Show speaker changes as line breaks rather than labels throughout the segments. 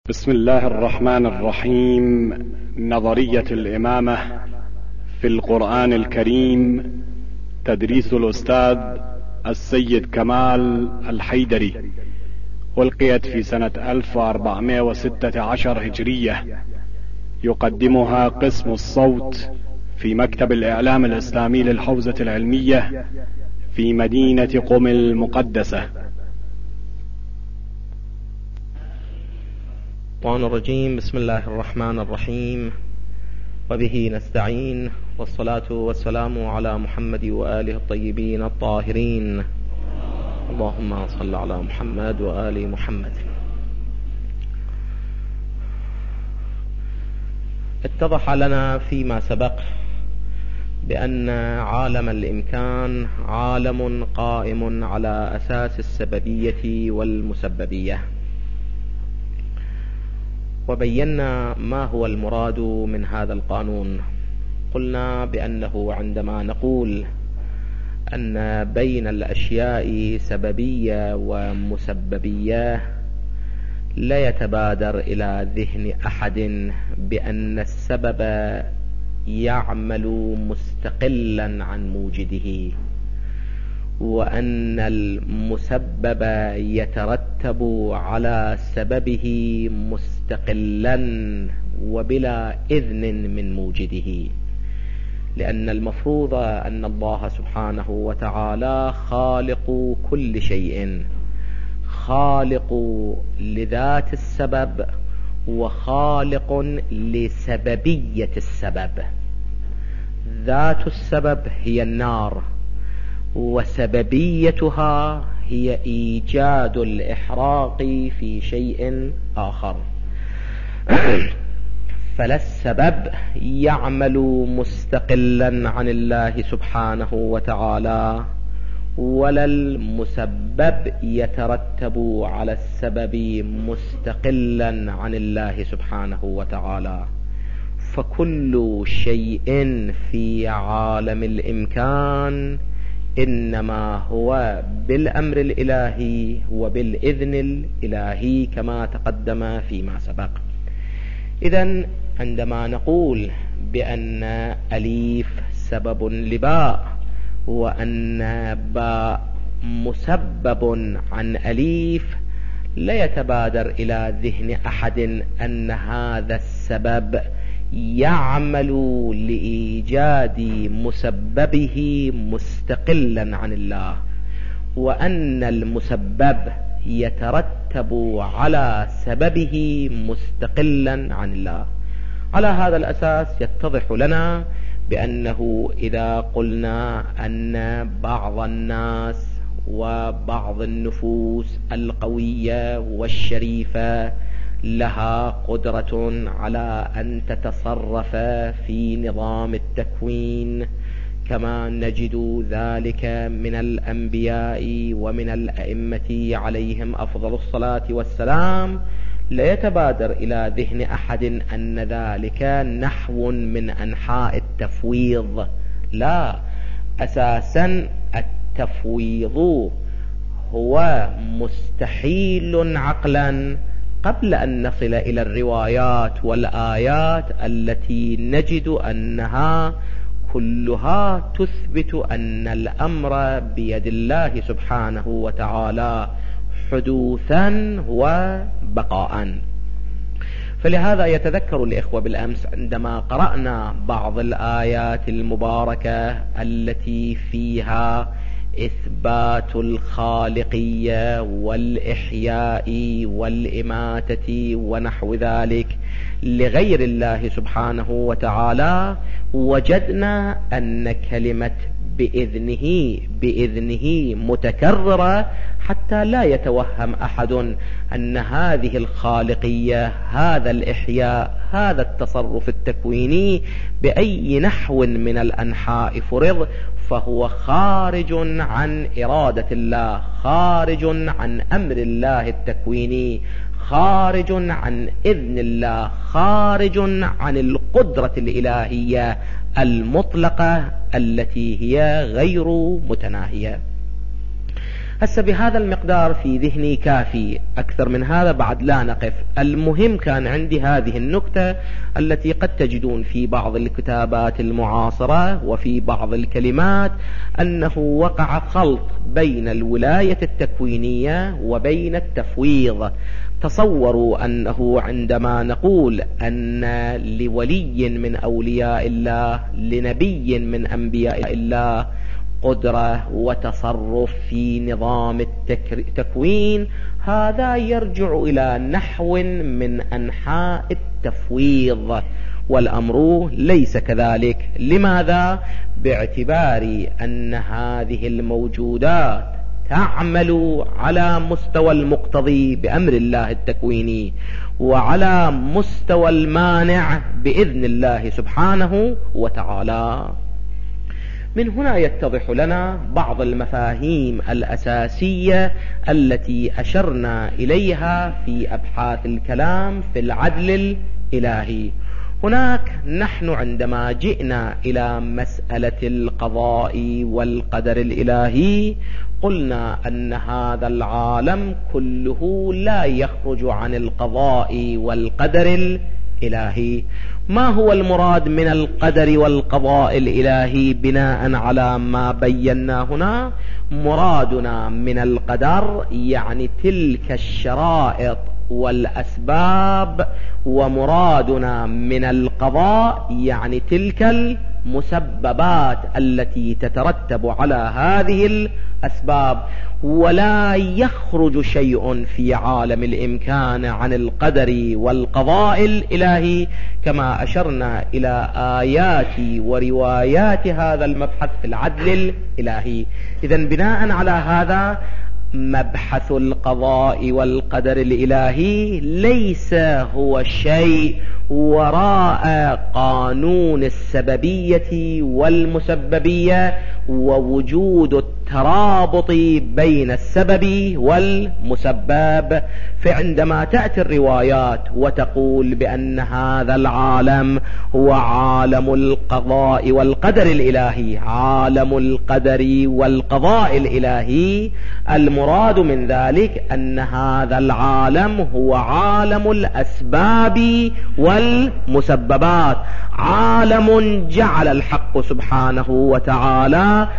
بسم الله الرحمن الرحيم. نظرية الإمامة في القرآن الكريم، تدريس الأستاذ السيد كمال الحيدري، ألقيت في سنة 1416 هجرية. يقدمها قسم الصوت في مكتب الإعلام الإسلامي للحوزة العلمية في مدينة قم المقدسة.
الشيطان الرجيم. بسم الله الرحمن الرحيم، وبه نستعين، والصلاة والسلام على محمد وآله الطيبين الطاهرين. اللهم صل على محمد وآل محمد. اتضح لنا فيما سبق بأن عالم الإمكان عالم قائم على أساس السببية والمسببية، وبينا ما هو المراد من هذا القانون. قلنا بأنه عندما نقول أن بين الأشياء سببية ومسببية، لا يتبادر إلى ذهن أحد بأن السبب يعمل مستقلا عن موجده، وأن المسبب يترتب على سببه مستقلا وبلا إذن من موجده، لأن المفروض أن الله سبحانه وتعالى خالق كل شيء، خالق لذات السبب وخالق لسببية السبب. ذات السبب هي النار، وسببيتها هي إيجاد الإحراق في شيء آخر. فلا السبب يعمل مستقلا عن الله سبحانه وتعالى، ولا المسبب يترتب على السبب مستقلا عن الله سبحانه وتعالى. فكل شيء في عالم الإمكان إنما هو بالأمر الإلهي وبالإذن الإلهي كما تقدم فيما سبق. إذن عندما نقول بأن أليف سبب لباء، وأن باء مسبب عن أليف، لا يتبادر إلى ذهن أحد أن هذا السبب يعمل لإيجاد مسببه مستقلا عن الله، وأن المسبب يترتب على سببه مستقلا عن الله. على هذا الأساس يتضح لنا بأنه إذا قلنا أن بعض الناس وبعض النفوس القوية والشريفة لها قدرة على أن تتصرف في نظام التكوين، كما نجد ذلك من الأنبياء ومن الأئمة عليهم أفضل الصلاة والسلام، لا يتبادر إلى ذهن أحد أن ذلك نحو من أنحاء التفويض. لا، أساسا التفويض هو مستحيل عقلا قبل أن نصل إلى الروايات والآيات التي نجد أنها كلها تثبت أن الأمر بيد الله سبحانه وتعالى حدوثا وبقاء. فلهذا يتذكر الإخوة بالأمس عندما قرأنا بعض الآيات المباركة التي فيها إثبات الخالقية والإحياء والإماتة ونحو ذلك لغير الله سبحانه وتعالى، وجدنا أن كلمة بإذنه متكررة حتى لا يتوهم أحد أن هذه الخالقية، هذا الإحياء، هذا التصرف التكويني بأي نحو من الأنحاء فرض فهو خارج عن إرادة الله، خارج عن أمر الله التكويني، خارج عن إذن الله، خارج عن القدرة الإلهية المطلقة التي هي غير متناهية. هسه بهذا المقدار في ذهني كافي، أكثر من هذا بعد لا نقف. المهم كان عندي هذه النكتة التي قد تجدون في بعض الكتابات المعاصرة وفي بعض الكلمات أنه وقع خلط بين الولاية التكوينية وبين التفويض. تصوروا أنه عندما نقول أن لولي من أولياء الله، لنبي من أنبياء الله، قدرة وتصرف في نظام التكوين، هذا يرجع إلى نحو من أنحاء التفويض، والأمر ليس كذلك. لماذا؟ باعتبار أن هذه الموجودات تعمل على مستوى المقتضي بأمر الله التكويني، وعلى مستوى المانع بإذن الله سبحانه وتعالى. من هنا يتضح لنا بعض المفاهيم الأساسية التي أشرنا إليها في أبحاث الكلام في العدل الإلهي. هناك نحن عندما جئنا إلى مسألة القضاء والقدر الإلهي قلنا أن هذا العالم كله لا يخرج عن القضاء والقدر الإلهي. ما هو المراد من القدر والقضاء الإلهي بناء على ما بينا هنا؟ مرادنا من القدر يعني تلك الشرائط والأسباب، ومرادنا من القضاء يعني تلك المسببات التي تترتب على هذه الأسباب. ولا يخرج شيء في عالم الإمكان عن القدر والقضاء الإلهي، كما أشرنا إلى آيات وروايات هذا المبحث في العدل الإلهي. إذن بناء على هذا مبحث القضاء والقدر الإلهي ليس هو شيء وراء قانون السببية والمسببية ووجود الترابط بين السبب والمسبب. فعندما تأتي الروايات وتقول بأن هذا العالم هو عالم القضاء والقدر الإلهي، عالم القدر والقضاء الإلهي، المراد من ذلك أن هذا العالم هو عالم الأسباب والمسببات، عالم جعل الحق سبحانه وتعالى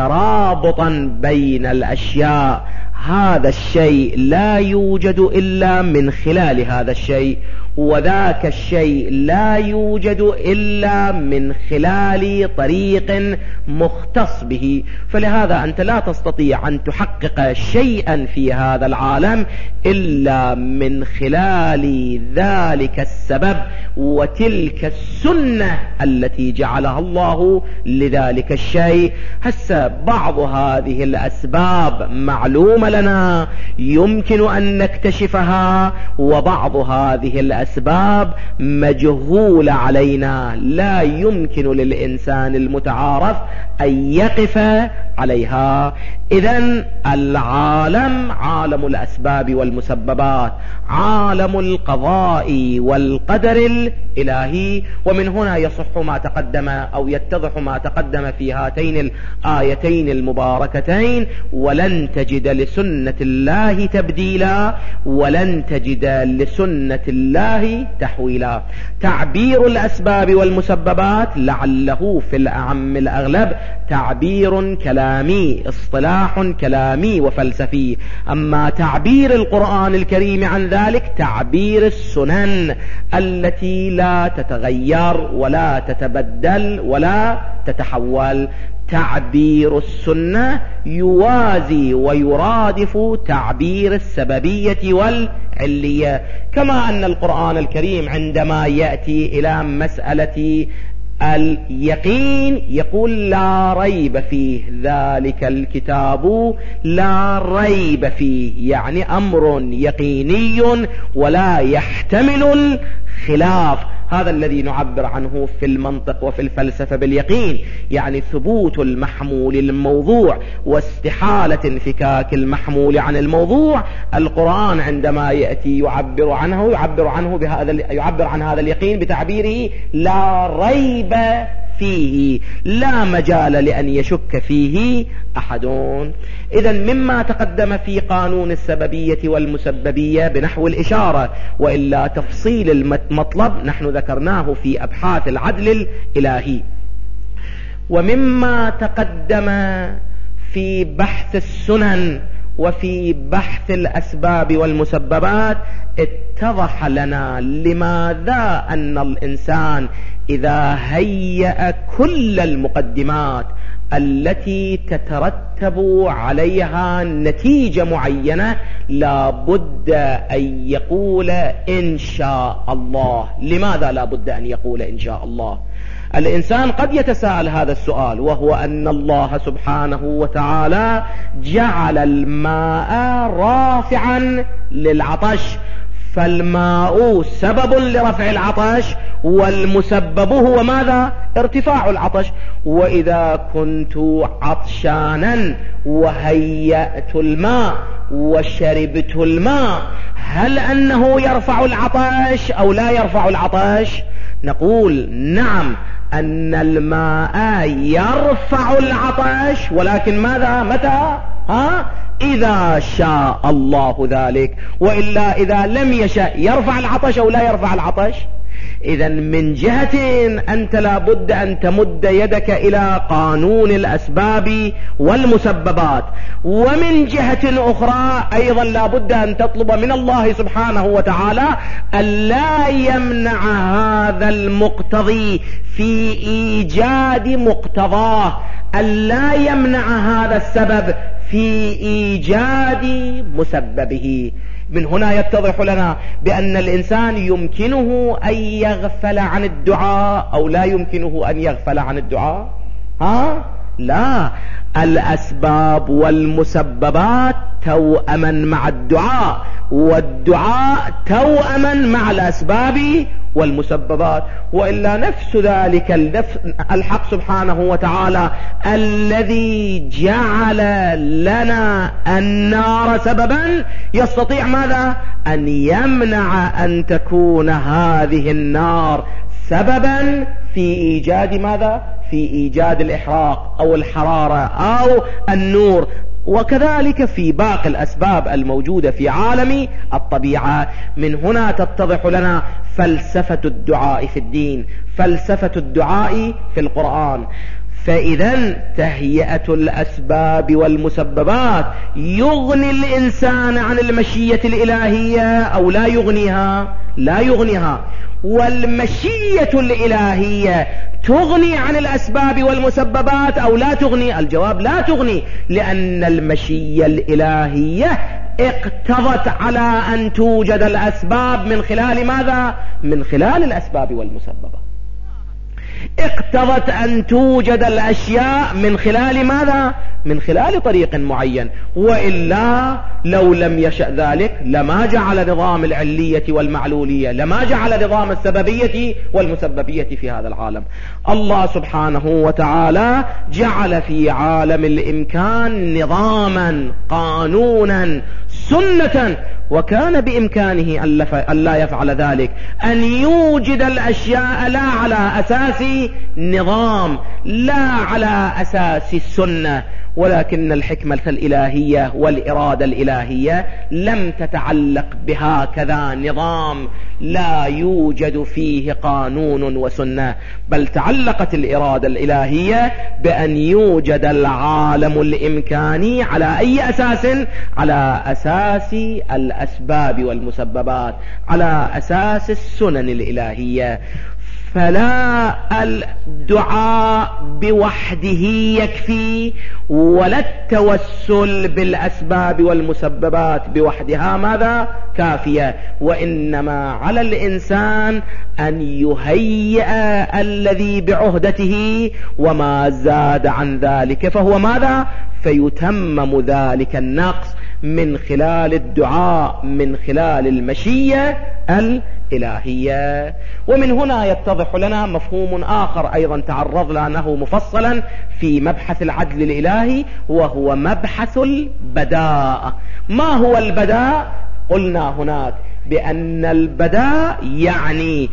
ترابطا بين الأشياء. هذا الشيء لا يوجد إلا من خلال هذا الشيء، وذاك الشيء لا يوجد إلا من خلال طريق مختص به. فلهذا أنت لا تستطيع أن تحقق شيئا في هذا العالم إلا من خلال ذلك السبب وتلك السنة التي جعلها الله لذلك الشيء. هسه بعض هذه الأسباب معلومة لنا يمكن أن نكتشفها، وبعض هذه الأسباب مجهولة علينا لا يمكن للإنسان المتعارف أن يقف عليها. إذن العالم عالم الأسباب والمسببات، عالم القضاء والقدر الإلهي. ومن هنا يصح ما تقدم أو يتضح ما تقدم في هاتين الآيتين المباركتين: ولن تجد لسنة الله تبديلا ولن تجد لسنة الله تحويلا. تعبير الأسباب والمسببات لعله في الأعم الأغلب تعبير كلامي، اصطلاح كلامي وفلسفي. أما تعبير القرآن الكريم عن ذلك تعبير السنن التي لا تتغير ولا تتبدل ولا تتحول. تعبير السنة يوازي ويرادف تعبير السببية والعلية. كما أن القرآن الكريم عندما يأتي إلى مسألة اليقين يقول لا ريب فيه، ذلك الكتاب لا ريب فيه، يعني أمر يقيني ولا يحتمل الخلاف. هذا الذي نعبر عنه في المنطق وفي الفلسفة باليقين، يعني ثبوت المحمول للموضوع واستحالة انفكاك المحمول عن الموضوع. القرآن عندما يأتي يعبر عن هذا اليقين بتعبيره لا ريب فيه لا مجال لأن يشك فيه أحد. إذن مما تقدم في قانون السببية والمسببية بنحو الإشارة، وإلا تفصيل المطلب نحن ذكرناه في أبحاث العدل الإلهي. ومما تقدم في بحث السنن وفي بحث الأسباب والمسببات اتضح لنا لماذا أن الإنسان إذا هيأ كل المقدمات التي تترتب عليها نتيجة معينة لا بد أن يقول إن شاء الله. لماذا لا بد أن يقول إن شاء الله؟ الإنسان قد يتساءل هذا السؤال، وهو أن الله سبحانه وتعالى جعل الماء رافعا للعطش، فالماء سبب لرفع العطش، والمسبب هو ماذا؟ ارتفاع العطش. وإذا كنت عطشانا وهيأت الماء وشربت الماء، هل أنه يرفع العطش أو لا يرفع العطش؟ نقول نعم، أن الماء يرفع العطش، ولكن ماذا؟ متى؟ إذا شاء الله ذلك، وإلا إذا لم يشاء يرفع العطش أو لا يرفع العطش. إذن من جهة أنت لا بد أن تمد يدك إلى قانون الأسباب والمسببات، ومن جهة أخرى أيضا لا بد أن تطلب من الله سبحانه وتعالى ألا يمنع هذا المقتضي في إيجاد مقتضاه، ألا يمنع هذا السبب في إيجاد مسببه. من هنا يتضح لنا بأن الإنسان يمكنه أن يغفل عن الدعاء أو لا يمكنه أن يغفل عن الدعاء. لا، الأسباب والمسببات توأما مع الدعاء، والدعاء توأما مع الأسباب والمسببات، وإلا نفس ذلك الحق سبحانه وتعالى الذي جعل لنا النار سببا يستطيع ماذا؟ أن يمنع أن تكون هذه النار سببا في إيجاد ماذا؟ في إيجاد الإحراق أو الحرارة أو النور. وكذلك في باقي الأسباب الموجودة في عالم الطبيعة. من هنا تتضح لنا فلسفة الدعاء في الدين، فلسفة الدعاء في القرآن. فإذا تهيئة الأسباب والمسببات يغني الإنسان عن المشيئة الإلهية أو لا يغنيها؟ لا يغنيها. والمشيئة الإلهية تغني عن الأسباب والمسببات أو لا تغني؟ الجواب لا تغني، لأن المشيئة الإلهية اقتضت على أن توجد الأسباب من خلال ماذا؟ من خلال الأسباب والمسببات. اقتضت أن توجد الأشياء من خلال ماذا؟ من خلال طريق معين، وإلا لو لم يشأ ذلك لما جعل نظام العلية والمعلولية، لما جعل نظام السببية والمسببية في هذا العالم. الله سبحانه وتعالى جعل في عالم الإمكان نظاما، قانونا، سنة، وكان بإمكانه أن لا يفعل ذلك، أن يوجد الأشياء لا على أساس نظام، لا على أساس السنة، ولكن الحكمة الإلهية والإرادة الإلهية لم تتعلق بهكذا نظام لا يوجد فيه قانون وسنة، بل تعلقت الإرادة الإلهية بأن يوجد العالم الإمكاني على أي أساس؟ على أساس الأسباب والمسببات، على أساس السنن الإلهية. فلا الدعاء بوحده يكفي، ولا التوسل بالأسباب والمسببات بوحدها ماذا؟ كافية. وإنما على الإنسان أن يهيئ الذي بعهدته، وما زاد عن ذلك فهو ماذا؟ فيتمم ذلك النقص من خلال الدعاء، من خلال المشيئة الإلهية. ومن هنا يتضح لنا مفهوم آخر أيضا تعرضنا له مفصلا في مبحث العدل الإلهي، وهو مبحث البداء. ما هو البداء؟ قلنا هناك بأن البداء يعني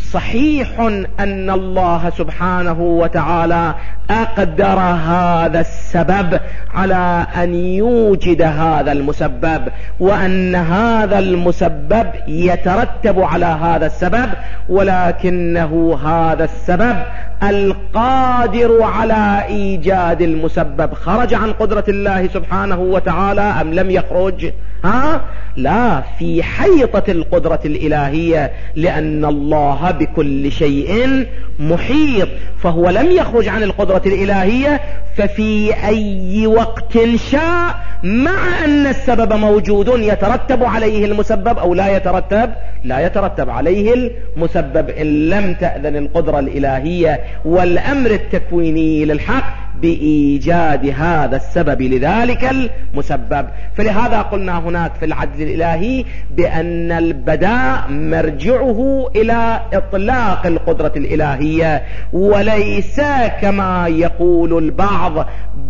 صحيح أن الله سبحانه وتعالى أقدر هذا السبب على أن يوجد هذا المسبب، وأن هذا المسبب يترتب على هذا السبب، ولكنه هذا السبب القادر على إيجاد المسبب خرج عن قدرة الله سبحانه وتعالى أم لم يخرج؟ لا، في حيطة القدرة الإلهية، لأن الله بكل شيء محيط، فهو لم يخرج عن القدرة الإلهية، ففي أي وقت شاء مع أن السبب موجود يترتب عليه المسبب أو لا يترتب؟ لا يترتب عليه المسبب إن لم تأذن القدرة الإلهية والأمر التكويني للحق بإيجاد هذا السبب لذلك المسبب. فلهذا قلنا هناك في العدل الإلهي بأن البداء مرجعه إلى إطلاق القدرة الإلهية، وليس كما يقول البعض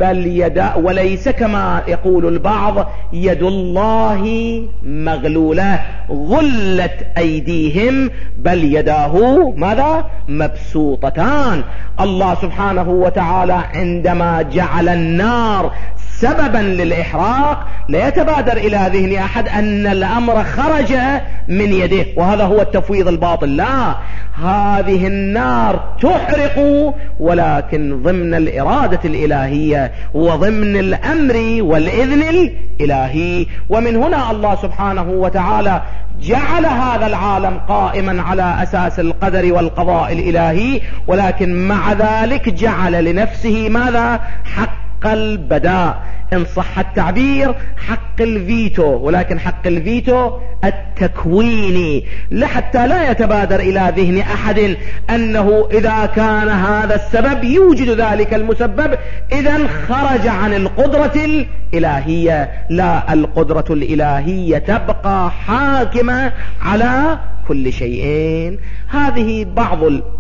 وليس كما يقول البعض يد الله مغلولة غلت أيديهم، بل يداه ماذا؟ مبسوطتان. الله سبحانه وتعالى عندما جعل النار سببا للإحراق لا يتبادر إلى ذهن أحد أن الأمر خرج من يده، وهذا هو التفويض الباطل. لا، هذه النار تحرق ولكن ضمن الإرادة الإلهية وضمن الأمر والإذن الإلهي. ومن هنا الله سبحانه وتعالى جعل هذا العالم قائما على أساس القدر والقضاء الإلهي، ولكن مع ذلك جعل لنفسه ماذا؟ حق البداء، إن صح التعبير حق الفيتو، ولكن حق الفيتو التكويني، لحتى لا يتبادر إلى ذهن أحد أنه إذا كان هذا السبب يوجد ذلك المسبب إذن خرج عن القدرة الإلهية. لا، القدرة الإلهية تبقى حاكمة على كل شيء. هذه بعض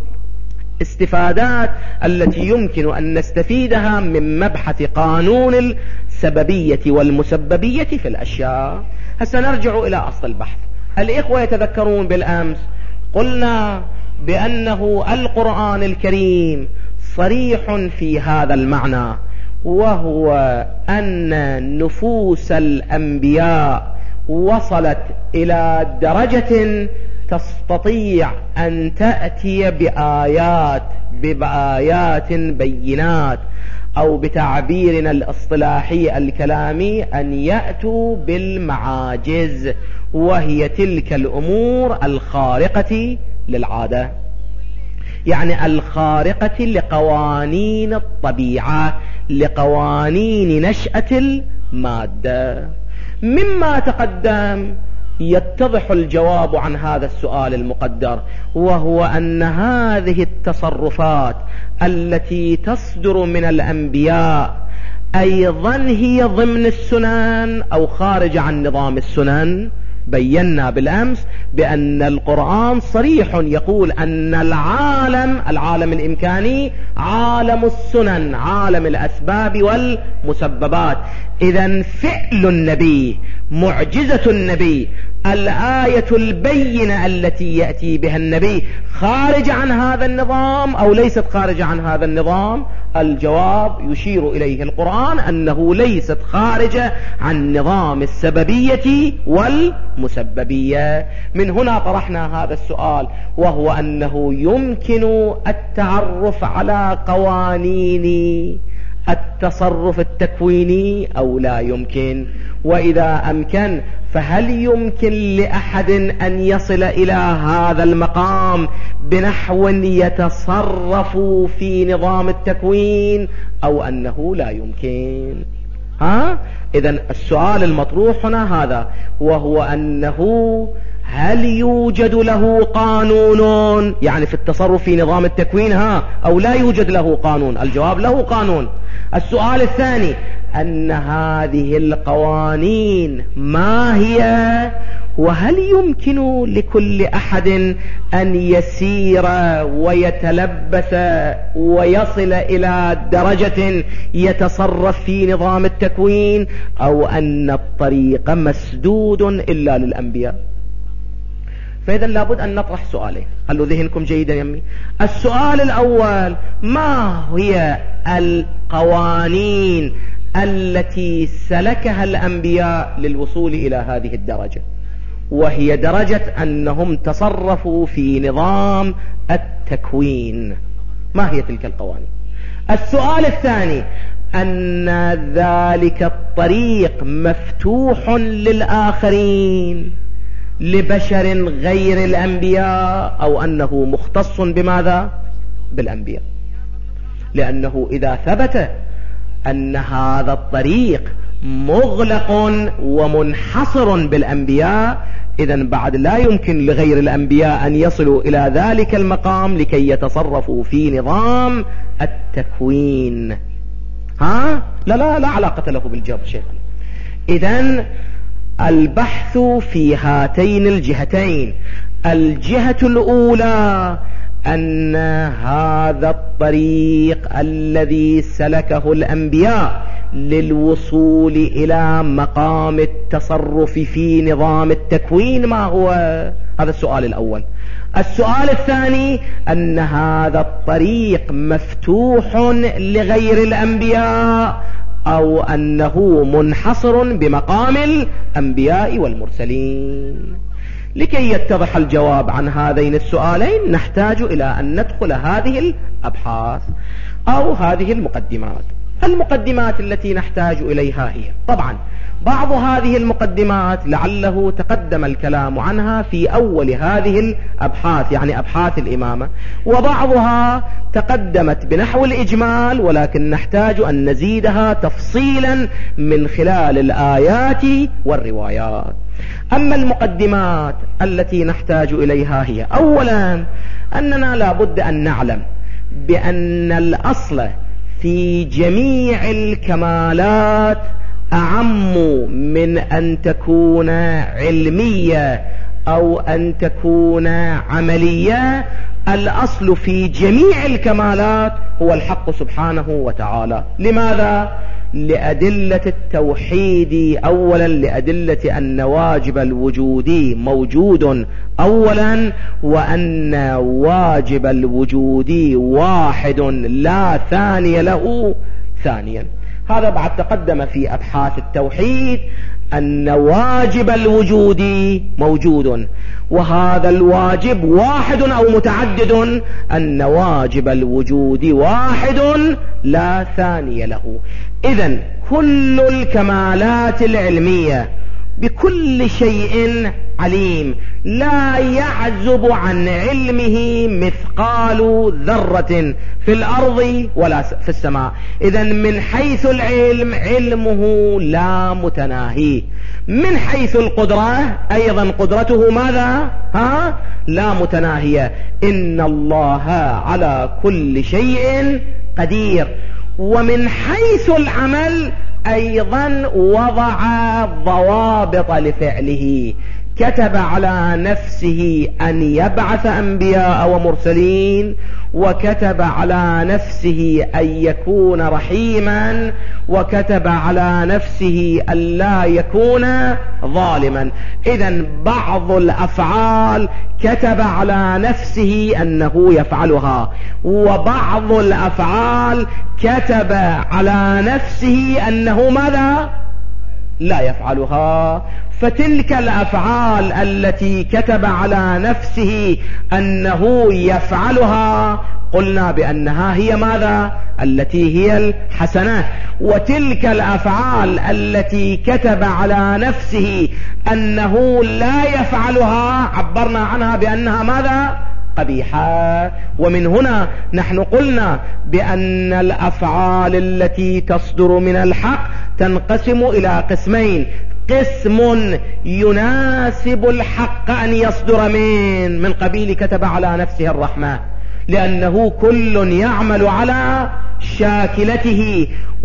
الاستفادات التي يمكن أن نستفيدها من مبحث قانون السببية والمسببية في الأشياء. هسه نرجع إلى أصل البحث. الإخوة يتذكرون بالأمس قلنا بأنه القرآن الكريم صريح في هذا المعنى، وهو أن نفوس الأنبياء وصلت إلى درجة تستطيع أن تأتي بآيات بينات، أو بتعبيرنا الاصطلاحي الكلامي أن يأتوا بالمعاجز، وهي تلك الأمور الخارقة للعادة، يعني الخارقة لقوانين الطبيعة، لقوانين نشأة المادة. مما تقدم يتضح الجواب عن هذا السؤال المقدر، وهو أن هذه التصرفات التي تصدر من الأنبياء أيضا هي ضمن السنن أو خارج عن نظام السنن. بينا بالأمس بأن القرآن صريح يقول أن العالم الإمكاني عالم السنن، عالم الأسباب والمسببات. إذن فعل النبي، معجزة النبي، الآية البينة التي يأتي بها النبي خارج عن هذا النظام أو ليست خارج عن هذا النظام؟ الجواب يشير إليه القرآن أنه ليست خارجة عن نظام السببية والمسببية. من هنا طرحنا هذا السؤال، وهو أنه يمكن التعرف على قوانين التصرف التكويني أو لا يمكن؟ وإذا أمكن فهل يمكن لأحد أن يصل إلى هذا المقام بنحو يتصرف في نظام التكوين، أو أنه لا يمكن؟ إذن السؤال المطروح هنا هذا، وهو أنه هل يوجد له قانون، يعني في التصرف في نظام التكوين أو لا يوجد له قانون؟ الجواب له قانون. السؤال الثاني أن هذه القوانين ما هي، وهل يمكن لكل أحد أن يسير ويتلبس ويصل إلى درجة يتصرف في نظام التكوين، أو أن الطريق مسدود إلا للأنبياء؟ فإذا لابد أن نطرح سؤالين، خلوا ذهنكم جيدا يمي. السؤال الأول: ما هي القوانين التي سلكها الأنبياء للوصول إلى هذه الدرجة، وهي درجة أنهم تصرفوا في نظام التكوين؟ ما هي تلك القوانين؟ السؤال الثاني: أن ذلك الطريق مفتوح للآخرين، لبشر غير الأنبياء، أو أنه مختص بماذا؟ بالأنبياء. لأنه إذا ثبت أن هذا الطريق مغلق ومنحصر بالأنبياء، إذن بعد لا يمكن لغير الأنبياء أن يصلوا إلى ذلك المقام لكي يتصرفوا في نظام التكوين. لا علاقة له بالجواب شيخ. إذن البحث في هاتين الجهتين: الجهة الأولى أن هذا الطريق الذي سلكه الأنبياء للوصول إلى مقام التصرف في نظام التكوين ما هو؟ هذا السؤال الأول. السؤال الثاني: أن هذا الطريق مفتوح لغير الأنبياء، أو أنه منحصر بمقام الأنبياء والمرسلين. لكي يتضح الجواب عن هذين السؤالين نحتاج إلى أن ندخل هذه الأبحاث أو هذه المقدمات. المقدمات التي نحتاج إليها هي: طبعا بعض هذه المقدمات لعله تقدم الكلام عنها في أول هذه الأبحاث، يعني أبحاث الإمامة، وبعضها تقدمت بنحو الإجمال، ولكن نحتاج أن نزيدها تفصيلا من خلال الآيات والروايات. أما المقدمات التي نحتاج إليها هي: أولا أننا لابد أن نعلم بأن الأصل في جميع الكمالات أعم من أن تكون علمية أو أن تكون عملية. الأصل في جميع الكمالات هو الحق سبحانه وتعالى. لماذا؟ لأدلة التوحيد أولا، لأدلة أن واجب الوجود موجود أولا، وأن واجب الوجود واحد لا ثاني له ثانيا. هذا بعد تقدم في أبحاث التوحيد أن واجب الوجود موجود، وهذا الواجب واحد أو متعدد، أن واجب الوجود واحد لا ثاني له. إذن كل الكمالات العلمية بكل شيء عليم، لا يعزب عن علمه مثقال ذرة في الأرض ولا في السماء. إذن من حيث العلم علمه لا متناهي، من حيث القدرة أيضا قدرته ماذا؟ لا متناهية. إن الله على كل شيء قدير. ومن حيث العمل أيضا وضع ضوابط لفعله، كتب على نفسه أن يبعث أنبياء ومرسلين، وكتب على نفسه أن يكون رحيما، وكتب على نفسه أن لا يكون ظالما. إذن بعض الأفعال كتب على نفسه أنه يفعلها، وبعض الأفعال كتب على نفسه أنه ماذا؟ لا يفعلها. فتلك الأفعال التي كتب على نفسه أنه يفعلها قلنا بأنها هي ماذا؟ التي هي الحسنة. وتلك الأفعال التي كتب على نفسه أنه لا يفعلها عبرنا عنها بأنها ماذا؟ قبيحة. ومن هنا نحن قلنا بأن الأفعال التي تصدر من الحق تنقسم إلى قسمين: قسم يناسب الحق أن يصدر من قبيل كتب على نفسه الرحمة، لأنه كل يعمل على شاكلته،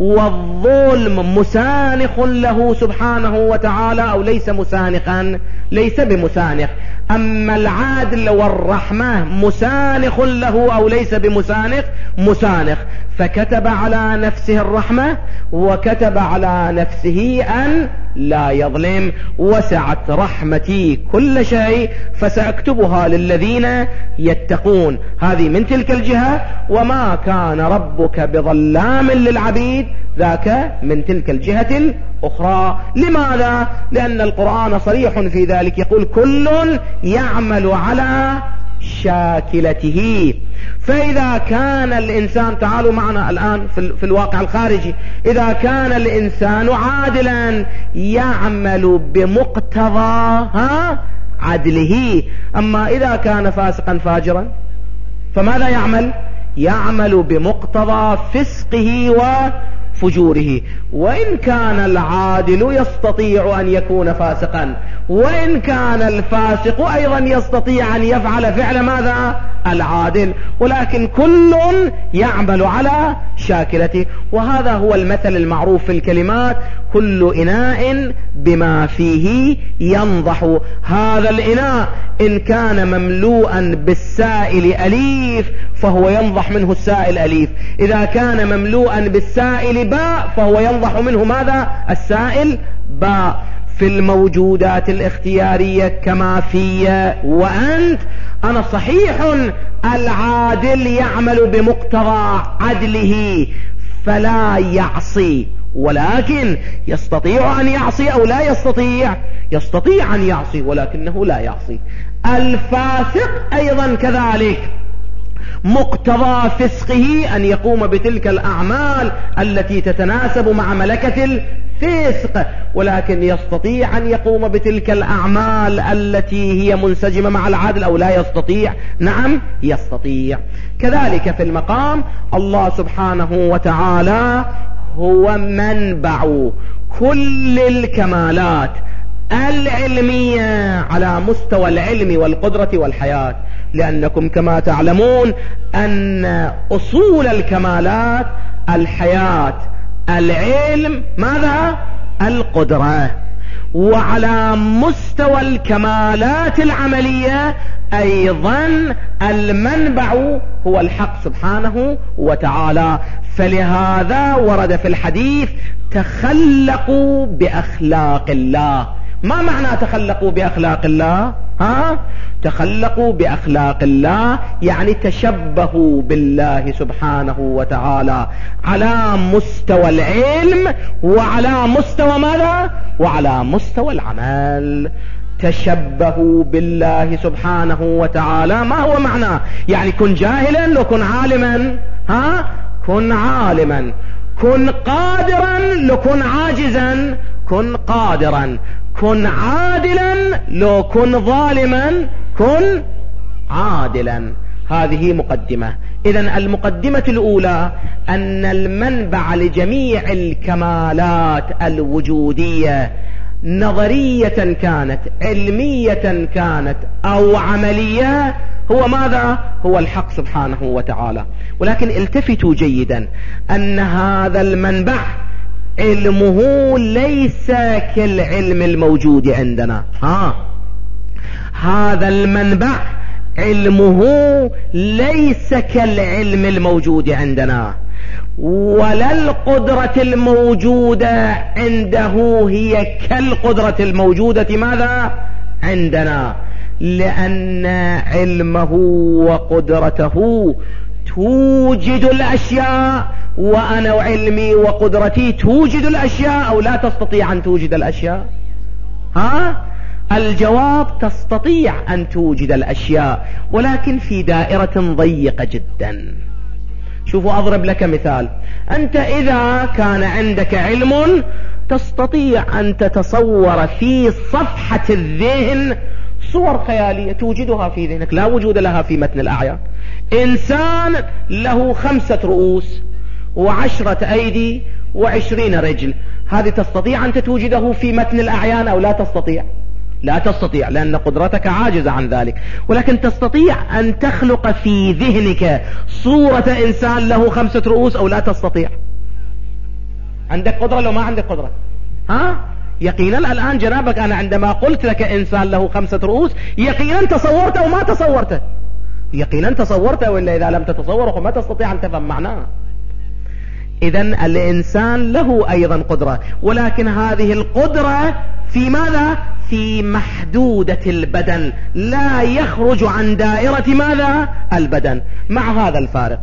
والظلم مسانخ له سبحانه وتعالى أو ليس مسانخا؟ ليس بمسانخ. أما العدل والرحمة مسانخ له أو ليس بمسانخ؟ مسانخ. فكتب على نفسه الرحمة وكتب على نفسه أن لا يظلم. وسعت رحمتي كل شيء فسأكتبها للذين يتقون. هذه من تلك الجهة. وما كان ربك بظلام للعبيد، ذاك من تلك الجهة الأخرى. لماذا؟ لأن القرآن صريح في ذلك، يقول كل يعمل على شاكلته. فإذا كان الإنسان، تعالوا معنا الآن في الواقع الخارجي، إذا كان الإنسان عادلا يعمل بمقتضى عدله. أما إذا كان فاسقا فاجرا فماذا يعمل؟ يعمل بمقتضى فسقه وفجوره. وإن كان العادل يستطيع أن يكون فاسقا، وإن كان الفاسق أيضا يستطيع أن يفعل فعل ماذا؟ العادل. ولكن كل يعمل على شاكلته. وهذا هو المثل المعروف في الكلمات: كل إناء بما فيه ينضح. هذا الإناء إن كان مملوءا بالسائل أليف فهو ينضح منه السائل أليف، إذا كان مملوءا بالسائل باء فهو ينضح منه ماذا؟ السائل باء. في الموجودات الاختيارية كما في وأنت، أنا صحيح العادل يعمل بمقتضى عدله فلا يعصي، ولكن يستطيع أن يعصي أو لا يستطيع؟ يستطيع أن يعصي ولكنه لا يعصي. الفاسق أيضا كذلك، مقتضى فسقه أن يقوم بتلك الأعمال التي تتناسب مع ملكة الفسق، ولكن يستطيع أن يقوم بتلك الأعمال التي هي منسجمة مع العدل أو لا يستطيع؟ نعم يستطيع. كذلك في المقام الله سبحانه وتعالى هو منبع كل الكمالات العلمية على مستوى العلم والقدرة والحياة، لأنكم كما تعلمون أن أصول الكمالات الحياة، العلم، ماذا؟ القدرة. وعلى مستوى الكمالات العملية أيضا المنبع هو الحق سبحانه وتعالى. فلهذا ورد في الحديث: تخلقوا بأخلاق الله. ما معنى تخلقوا بأخلاق الله؟ تخلقوا بأخلاق الله يعني تشبهوا بالله سبحانه وتعالى على مستوى العلم وعلى مستوى ماذا؟ وعلى مستوى العمل. تشبهوا بالله سبحانه وتعالى. ما هو معنى؟ يعني كن جاهلا لو كن عالما، كن عالما. كن قادرا لو كن عاجزا، كن قادرا. كن عادلا لو كن ظالما، كن عادلا. هذه مقدمة. إذن المقدمة الأولى أن المنبع لجميع الكمالات الوجودية نظرية كانت، علمية كانت أو عملية، هو ماذا؟ هو الحق سبحانه وتعالى. ولكن التفتوا جيدا أن هذا المنبع علمه ليس كالعلم الموجود عندنا. هذا المنبع علمه ليس كالعلم الموجود عندنا، ولا القدرة الموجودة عنده هي كالقدرة الموجودة ماذا؟ عندنا. لأن علمه وقدرته توجد الأشياء، وأنا علمي وقدرتي توجد الأشياء أو لا تستطيع أن توجد الأشياء؟ الجواب: تستطيع أن توجد الأشياء، ولكن في دائرة ضيقة جدا. شوفوا أضرب لك مثال. أنت إذا كان عندك علم تستطيع أن تتصور في صفحة الذهن صور خيالية توجدها في ذهنك لا وجود لها في متن الأعيان. إنسان له 5 رؤوس و10 أيدي و20 رجل، هذه تستطيع أن توجده في متن الأعيان أو لا تستطيع؟ لا تستطيع، لأن قدرتك عاجزة عن ذلك. ولكن تستطيع أن تخلق في ذهنك صورة إنسان له 5 رؤوس أو لا تستطيع؟ عندك قدرة لو ما عندك قدرة؟ يقينا الآن جنابك أنا عندما قلت لك إنسان له 5 رؤوس يقينا تصورته وما تصورته، يقينا تصورته، وإلا إذا لم تتصوره ما تستطيع أن تفهم معناه. إذن الإنسان له أيضا قدرة، ولكن هذه القدرة في ماذا؟ في محدودة البدن، لا يخرج عن دائرة ماذا؟ البدن. مع هذا الفارق،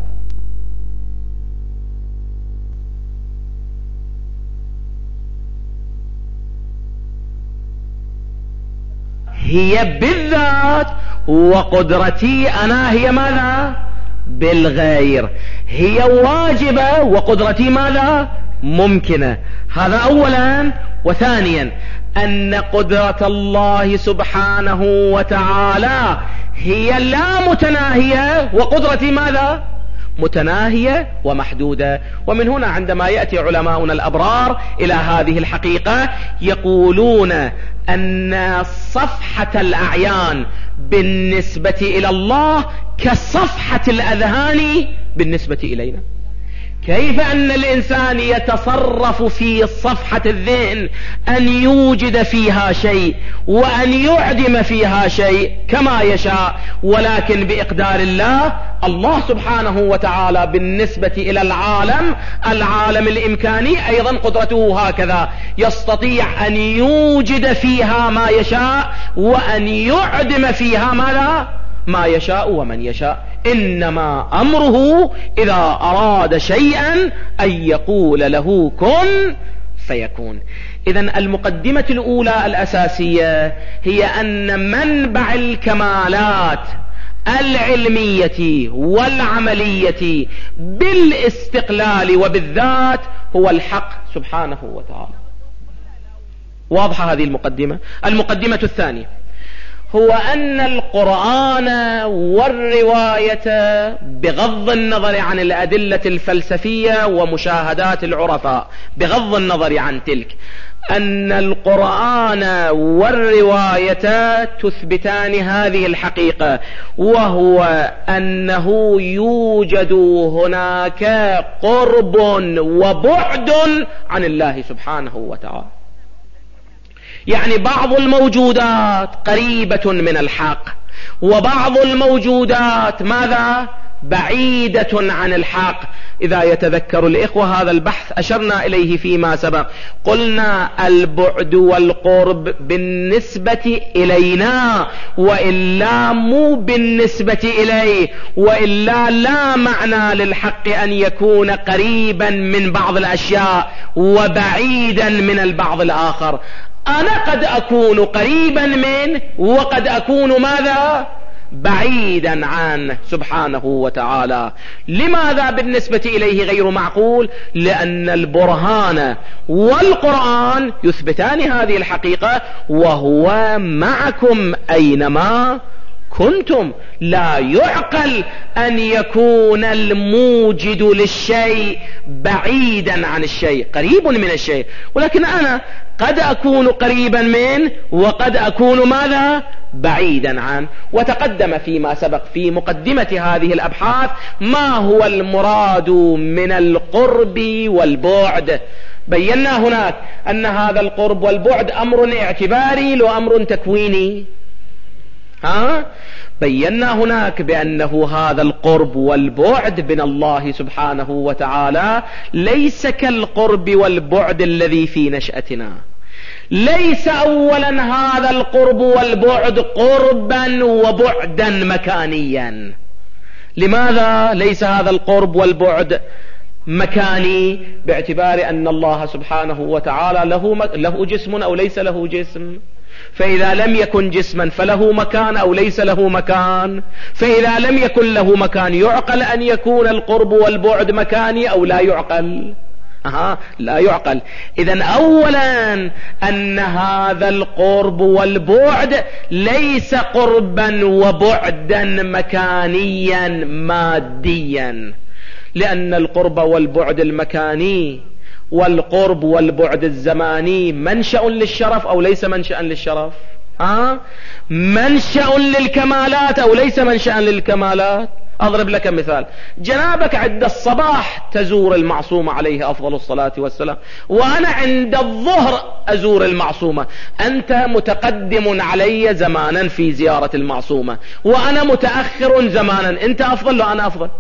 هي بالذات، وقدرتي أنا هي ماذا؟ بالغير. هي واجبة وقدرتي ماذا؟ ممكنة. هذا أولا. وثانيا أن قدرة الله سبحانه وتعالى هي لا متناهية، وقدرتي ماذا؟ متناهية ومحدودة. ومن هنا عندما يأتي علماؤنا الأبرار إلى هذه الحقيقة يقولون أن صفحة الأعيان بالنسبة إلى الله كصفحة الأذهان بالنسبة إلينا. كيف أن الإنسان يتصرف في صفحة الذهن أن يوجد فيها شيء وأن يعدم فيها شيء كما يشاء، ولكن بإقدار الله. الله سبحانه وتعالى بالنسبة إلى العالم الإمكاني أيضا قدرته هكذا، يستطيع أن يوجد فيها ما يشاء وأن يعدم فيها ما يشاء ومن يشاء. إنما أمره إذا أراد شيئا أن يقول له كن فيكون. إذن المقدمة الأولى الأساسية هي أن منبع الكمالات العلمية والعملية بالاستقلال وبالذات هو الحق سبحانه وتعالى. واضحة هذه المقدمة. المقدمة الثانية هو أن القرآن والرواية بغض النظر عن الأدلة الفلسفية ومشاهدات العرفاء، بغض النظر عن تلك، أن القرآن والرواية تثبتان هذه الحقيقة، وهو أنه يوجد هناك قرب وبعد عن الله سبحانه وتعالى. يعني بعض الموجودات قريبة من الحق، وبعض الموجودات ماذا؟ بعيدة عن الحق. إذا يتذكر الإخوة هذا البحث أشرنا إليه فيما سبق، قلنا البعد والقرب بالنسبة إلينا، وإلا مو بالنسبة إليه، وإلا لا معنى للحق أن يكون قريبا من بعض الأشياء وبعيدا من البعض الآخر. أنا قد أكون قريبا منه وقد أكون ماذا؟ بعيدا عنه سبحانه وتعالى. لماذا بالنسبة إليه غير معقول؟ لأن البرهان والقرآن يثبتان هذه الحقيقة، وهو معكم أينما كنتم. لا يعقل أن يكون الموجد للشيء بعيدا عن الشيء، قريب من الشيء، ولكن أنا قد أكون قريبا منه وقد أكون ماذا؟ بعيدا عنه. وتقدم فيما سبق في مقدمة هذه الأبحاث ما هو المراد من القرب والبعد. بينا هناك أن هذا القرب والبعد أمر اعتباري لو أمر تكويني. بينا هناك بأنه هذا القرب والبعد من الله سبحانه وتعالى ليس كالقرب والبعد الذي في نشأتنا. ليس أولا هذا القرب والبعد قربا وبعدا مكانيا. لماذا ليس هذا القرب والبعد مكاني؟ باعتبار أن الله سبحانه وتعالى له جسم أو ليس له جسم، فإذا لم يكن جسما فله مكان أو ليس له مكان، فإذا لم يكن له مكان يعقل أن يكون القرب والبعد مكاني أو لا يعقل؟ لا يعقل. إذن أولا أن هذا القرب والبعد ليس قربا وبعدا مكانيا ماديا، لأن القرب والبعد المكاني والقرب والبعد الزماني منشأ للشرف أو ليس منشأ للشرف؟ منشأ للكمالات أو ليس منشأ للكمالات؟ أضرب لك مثال. جنابك عند الصباح تزور المعصومة عليه أفضل الصلاة والسلام، وأنا عند الظهر أزور المعصومة. أنت متقدم علي زمانا في زيارة المعصومة وأنا متأخر زمانا، أنت أفضل لو أنا أفضل؟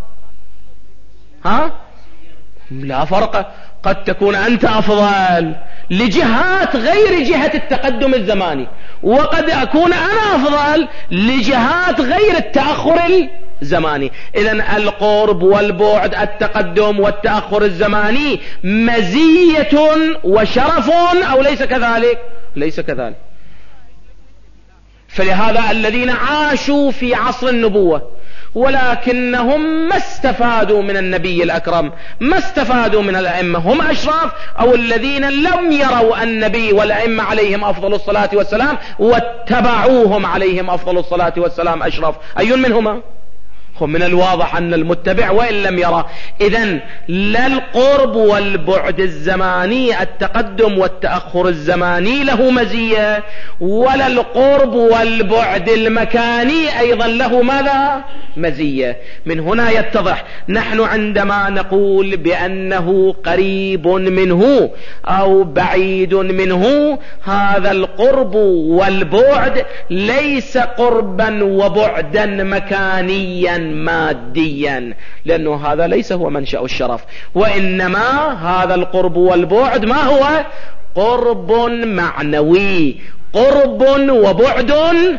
لا فرق. قد تكون أنت أفضل لجهات غير جهة التقدم الزماني، وقد أكون أنا أفضل لجهات غير التأخر الزماني. إذن القرب والبعد، التقدم والتأخر الزماني مزية وشرف أو ليس كذلك؟ ليس كذلك. فلهذا الذين عاشوا في عصر النبوة ولكنهم ما استفادوا من النبي الأكرم، ما استفادوا من الأئمة، هم أشراف، أو الذين لم يروا النبي والأئمة عليهم أفضل الصلاة والسلام واتبعوهم عليهم أفضل الصلاة والسلام أشرف، أي منهما؟ من الواضح أن المتبع وإن لم يرى. إذن لا القرب والبعد الزماني، التقدم والتأخر الزماني له مزية، ولا القرب والبعد المكاني أيضا له ماذا؟ مزية. من هنا يتضح نحن عندما نقول بأنه قريب منه أو بعيد منه، هذا القرب والبعد ليس قربا وبعدا مكانيا ماديا، لأنه هذا ليس هو منشأ الشرف، وإنما هذا القرب والبعد ما هو؟ قرب معنوي، قرب وبعد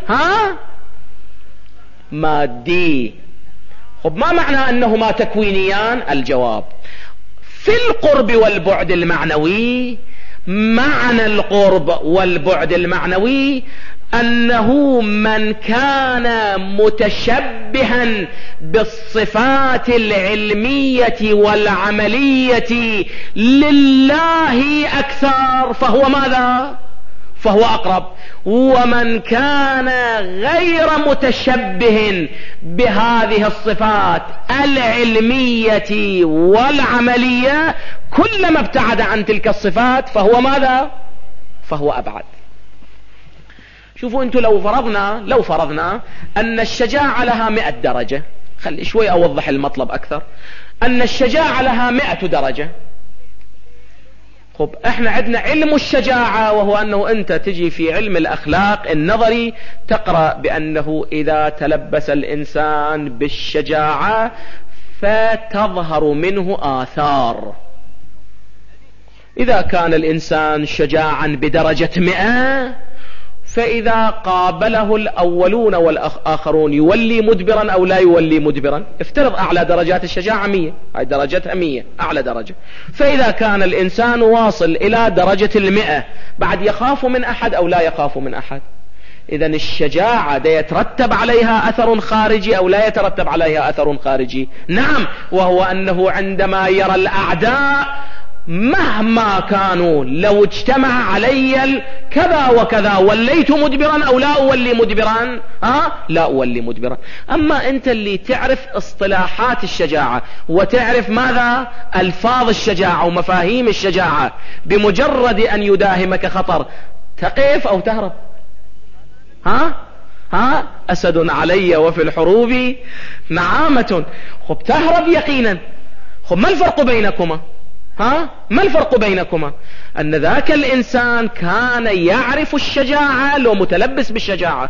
مادي. ما معنى أنهما تكوينيان؟ الجواب: في القرب والبعد المعنوي، معنى القرب والبعد المعنوي أنه من كان متشبها بالصفات العلمية والعملية لله أكثر فهو ماذا؟ فهو أقرب. ومن كان غير متشبه بهذه الصفات العلمية والعملية، كلما ابتعد عن تلك الصفات فهو ماذا؟ فهو أبعد. شوفوا انتوا لو فرضنا أن الشجاعة لها 100 درجة، خلي شوي أوضح المطلب أكثر. أن الشجاعة لها 100 درجة. احنا عندنا علم الشجاعة، وهو أنه أنت تجي في علم الأخلاق النظري تقرأ بأنه إذا تلبس الإنسان بالشجاعة فتظهر منه آثار. إذا كان الإنسان شجاعا بدرجة 100، فإذا قابله الأولون والآخرون يولي مدبرا أو لا يولي مدبرا. افترض أعلى درجات الشجاعة 100، هاي درجتها 100 أعلى درجة. فإذا كان الإنسان واصل إلى درجة 100 بعد يخاف من أحد أو لا يخاف من أحد، إذن الشجاعة دا يترتب عليها أثر خارجي أو لا يترتب عليها أثر خارجي؟ نعم، وهو أنه عندما يرى الأعداء مهما كانوا لو اجتمع علي كذا وكذا وليت مدبرا أو لا أولي مدبرا؟ لا أولي مدبرا. أما أنت اللي تعرف اصطلاحات الشجاعة وتعرف ماذا؟ ألفاظ الشجاعة ومفاهيم الشجاعة، بمجرد أن يداهمك خطر تقف أو تهرب. أسد علي وفي الحروب نعامة. تهرب يقينا. ما الفرق بينكما؟ ما الفرق بينكما؟ أن ذاك الإنسان كان يعرف الشجاعة لو متلبس بالشجاعة،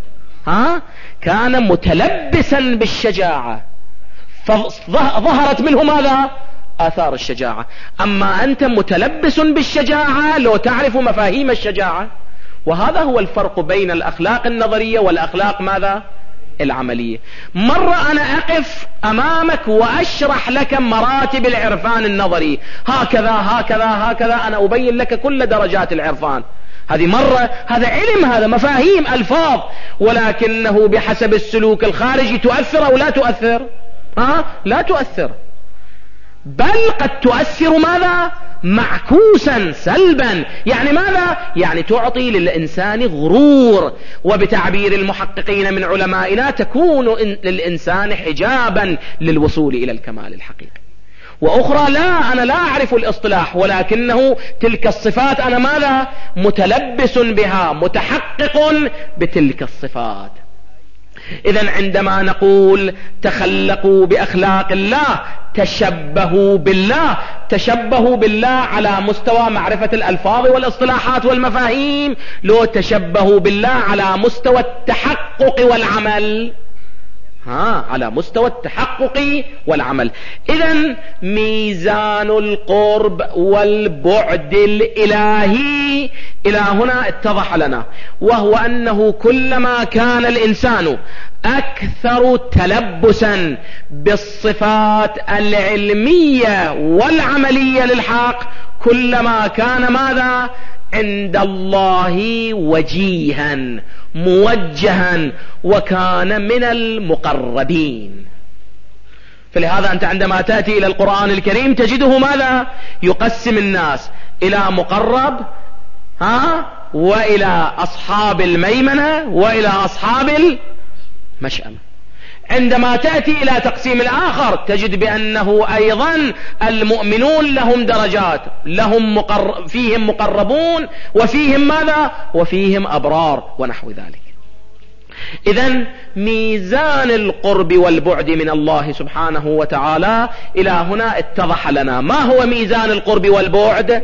كان متلبسا بالشجاعة فظهرت منه ماذا؟ آثار الشجاعة. أما أنت متلبس بالشجاعة لو تعرف مفاهيم الشجاعة. وهذا هو الفرق بين الأخلاق النظرية والأخلاق ماذا؟ العملية. مرة أنا أقف أمامك وأشرح لك مراتب العرفان النظري، هكذا هكذا هكذا، أنا أبين لك كل درجات العرفان. هذه مرة، هذا علم، هذا مفاهيم ألفاظ، ولكنه بحسب السلوك الخارجي تؤثر أو لا تؤثر؟ لا تؤثر، بل قد تؤثر ماذا؟ معكوسا سلبا. يعني ماذا؟ يعني تعطي للإنسان غرور، وبتعبير المحققين من علمائنا تكون للإنسان حجابا للوصول إلى الكمال الحقيقي. وأخرى لا، أنا لا أعرف الاصطلاح، ولكنه تلك الصفات أنا ماذا؟ متلبس بها، متحقق بتلك الصفات. إذن عندما نقول تخلقوا بأخلاق الله، تشبهوا بالله، تشبهوا بالله على مستوى معرفة الألفاظ والاصطلاحات والمفاهيم، لو تشبهوا بالله على مستوى التحقق والعمل، على مستوى التحقق والعمل. إذن ميزان القرب والبعد الإلهي إلى هنا اتضح لنا، وهو أنه كلما كان الإنسان أكثر تلبسا بالصفات العلمية والعملية للحق، كلما كان ماذا؟ عند الله وجيها موجها، وكان من المقربين. فلهذا أنت عندما تأتي إلى القرآن الكريم تجده ماذا؟ يقسم الناس إلى مقرب وإلى أصحاب الميمنة وإلى أصحاب المشأمة. عندما تأتي إلى تقسيم الآخر تجد بأنه أيضا المؤمنون لهم درجات، لهم فيهم مقربون وفيهم ماذا؟ وفيهم أبرار ونحو ذلك. إذن ميزان القرب والبعد من الله سبحانه وتعالى إلى هنا اتضح لنا. ما هو ميزان القرب والبعد؟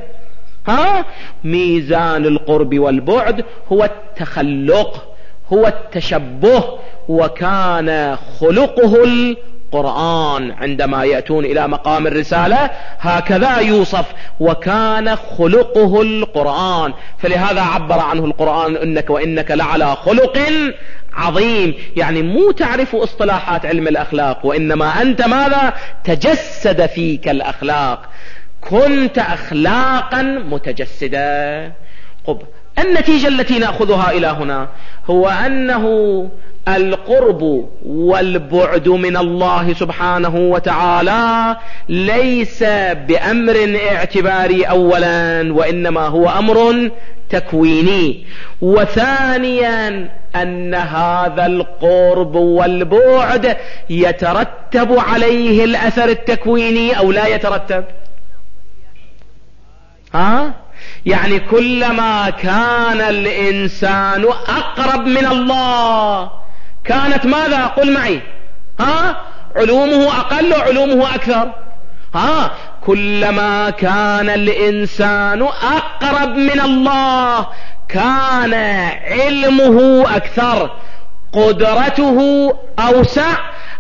ميزان القرب والبعد هو التخلق، هو التشبه، وكان خلقه القرآن. عندما يأتون إلى مقام الرسالة هكذا يوصف، وكان خلقه القرآن. فلهذا عبر عنه القرآن إنك وإنك لعلى خلق عظيم، يعني مو تعرف اصطلاحات علم الأخلاق، وإنما أنت ماذا؟ تجسد فيك الأخلاق، كنت أخلاقا متجسدة. النتيجة التي نأخذها إلى هنا هو أنه القرب والبعد من الله سبحانه وتعالى ليس بأمر اعتباري أولا، وإنما هو أمر تكويني. وثانيا أن هذا القرب والبعد يترتب عليه الأثر التكويني أو لا يترتب؟ يعني كلما كان الإنسان أقرب من الله كانت ماذا؟ قل معي، علومه أقل وعلومه أكثر. كلما كان الإنسان أقرب من الله كان علمه أكثر، قدرته أوسع،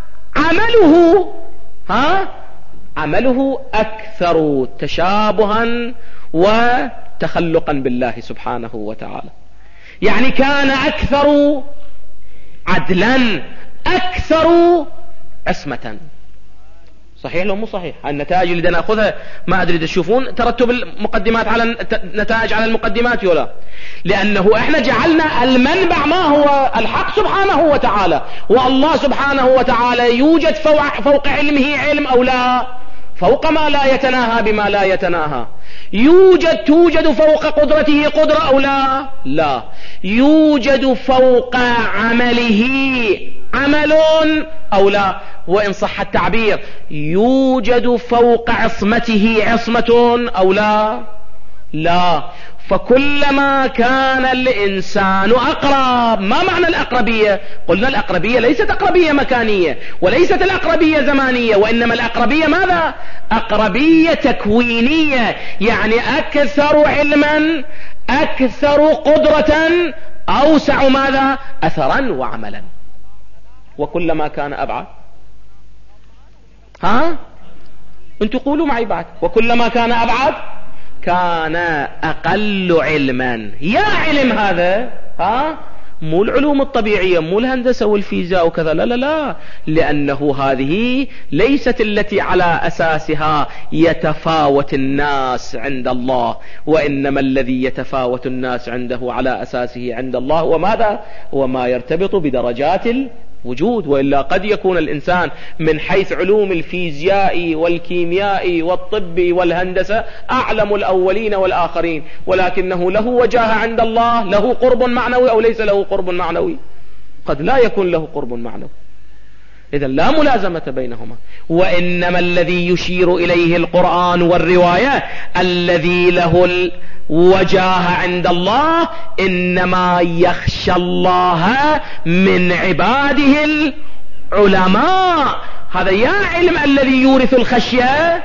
عمله أكثر تشابها وتخلقا بالله سبحانه وتعالى. يعني كان أكثر عدلا، أكثر عصمة. صحيح لو مو صحيح؟ النتائج اللي ناخذها ما أدري تشوفون ترتب المقدمات على النتائج على المقدمات ولا؟ لأنه احنا جعلنا المنبع ما هو؟ الحق سبحانه وتعالى، والله سبحانه وتعالى يوجد فوق علمه علم أو لا؟ فوق ما لا يتناهى بما لا يتناهى. توجد فوق قدرته قدرة أو لا؟ لا. يوجد فوق عمله عمل أو لا؟ وإن صح التعبير يوجد فوق عصمته عصمة أو لا؟ لا. فكلما كان الإنسان أقرب. ما معنى الأقربية؟ قلنا الأقربية ليست أقربية مكانية، وليست الأقربية زمانية، وإنما الأقربية ماذا؟ أقربية تكوينية، يعني أكثر علما، أكثر قدرة، أوسع ماذا؟ أثرا وعملا. وكلما كان أبعد، أنتوا قولوا معي بعد، وكلما كان أبعد كان أقل علما. يا علم هذا مو العلوم الطبيعية، مو الهندسة والفيزياء وكذا، لا لا لا، لأنه هذه ليست التي على أساسها يتفاوت الناس عند الله، وإنما الذي يتفاوت الناس عنده على أساسه عند الله وماذا؟ وما يرتبط بدرجات وجود. وإلا قد يكون الإنسان من حيث علوم الفيزياء والكيمياء والطب والهندسة أعلم الأولين والآخرين، ولكنه له وجاهة عند الله، له قرب معنوي أو ليس له قرب معنوي؟ قد لا يكون له قرب معنوي. إذن لا ملازمة بينهما. وإنما الذي يشير إليه القرآن والرواية الذي له الوجاهة عند الله إنما يخشى الله من عباده العلماء. هذا يا علم الذي يورث الخشية،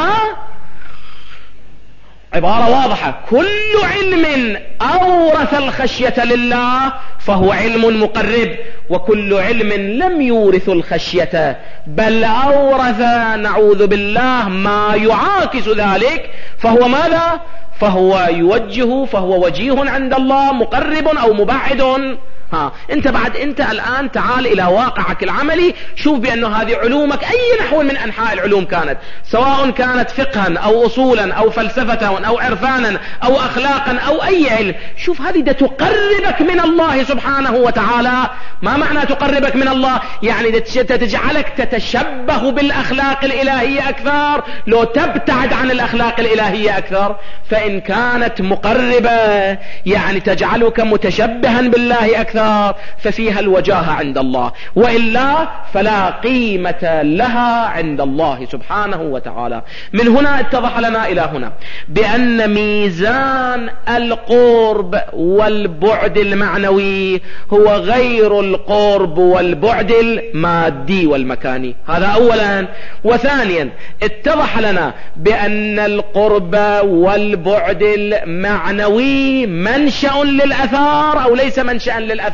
عبارة واضحة، كل علم أورث الخشية لله فهو علم مقرب، وكل علم لم يورث الخشية بل أورث نعوذ بالله ما يعاكس ذلك فهو ماذا؟ فهو يوجه، فهو وجيه عند الله، مقرب أو مبعد. انت الآن تعال الى واقعك العملي، شوف بأنه هذه علومك اي نحو من انحاء العلوم كانت، سواء كانت فقها او اصولا او فلسفة او عرفانا او اخلاقا او اي علم، شوف هذه ده تقربك من الله سبحانه وتعالى. ما معنى تقربك من الله؟ يعني ده تجعلك تتشبه بالاخلاق الالهية اكثر، لو تبتعد عن الاخلاق الالهية اكثر. فان كانت مقربة يعني تجعلك متشبها بالله اكثر ففيها الوجاهة عند الله، وإلا فلا قيمة لها عند الله سبحانه وتعالى. من هنا اتضح لنا إلى هنا بأن ميزان القرب والبعد المعنوي هو غير القرب والبعد المادي والمكاني. هذا أولا. وثانيا اتضح لنا بأن القرب والبعد المعنوي منشأ للأثار أو ليس منشأ للأثار،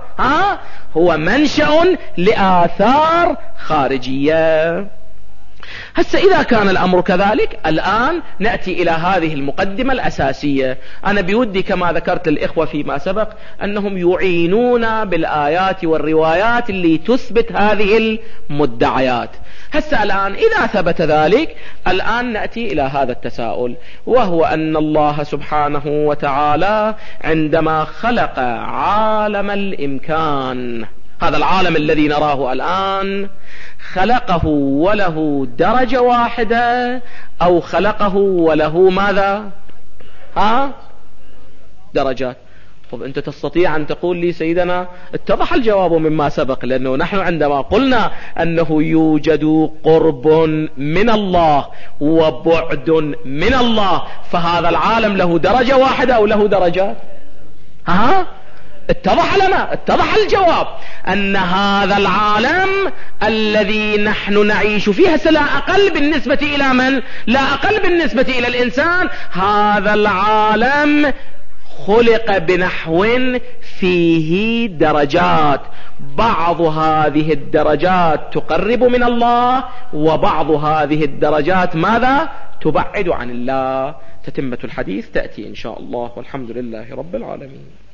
هو منشأ لآثار خارجية. هسه إذا كان الأمر كذلك، الآن نأتي إلى هذه المقدمة الأساسية. أنا بودي كما ذكرت الإخوة فيما سبق أنهم يعينون بالآيات والروايات اللي تثبت هذه المدعيات. هسه الآن إذا ثبت ذلك، الآن نأتي إلى هذا التساؤل، وهو أن الله سبحانه وتعالى عندما خلق عالم الإمكان، هذا العالم الذي نراه الآن، خلقه وله درجة واحدة أو خلقه وله ماذا؟ درجات. طب أنت تستطيع أن تقول لي سيدنا اتضح الجواب مما سبق، لأنه نحن عندما قلنا أنه يوجد قرب من الله وبعد من الله، فهذا العالم له درجة واحدة أو له درجات؟ اتضح لنا، اتضح الجواب أن هذا العالم الذي نحن نعيش فيه لا أقل بالنسبة إلى من؟ لا أقل بالنسبة إلى الإنسان. هذا العالم خلق بنحو فيه درجات، بعض هذه الدرجات تقرب من الله، وبعض هذه الدرجات ماذا؟ تبعد عن الله. تتمة الحديث تأتي إن شاء الله، والحمد لله رب العالمين.